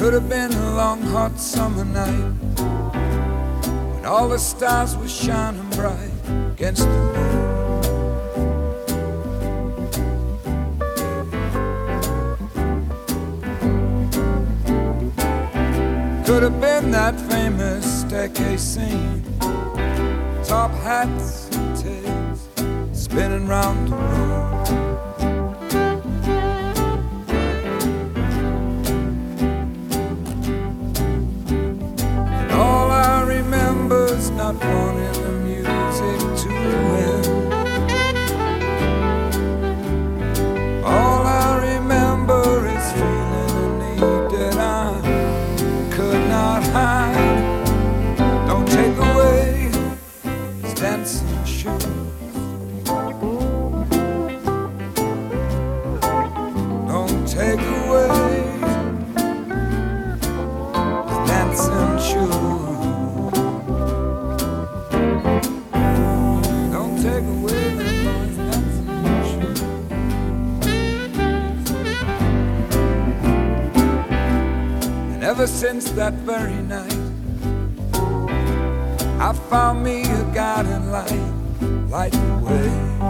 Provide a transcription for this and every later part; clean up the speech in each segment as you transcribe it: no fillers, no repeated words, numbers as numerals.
Could have been a long hot summer night when all the stars were shining bright against the moon. Could have been that famous staircase scene, top hats and tails spinning round the room. And all I remember is not wanting the music to end. All I remember is feeling a need that I could not hide. Don't take away his dancing shoes. Don't take away his dancing shoes. Don't take away his dancing shoes. And ever since that very night, I found me a guiding light, light the way.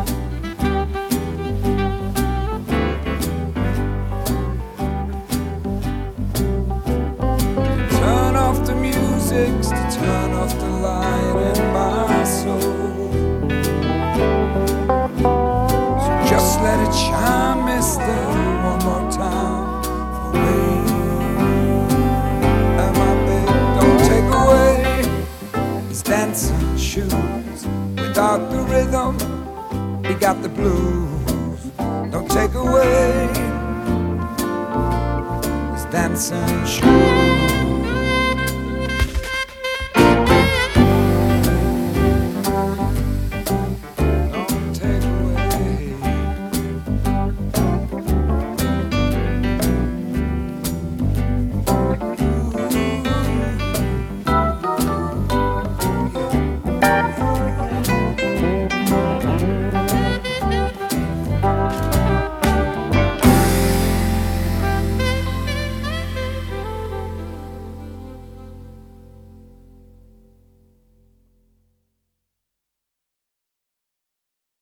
Turn off the music, to turn off the light in my soul. So just let it shine, mister, one more time for me. And my baby, don't take away dancing shoes. Without the rhythm, we got the blues. Don't take away his dancing shoes.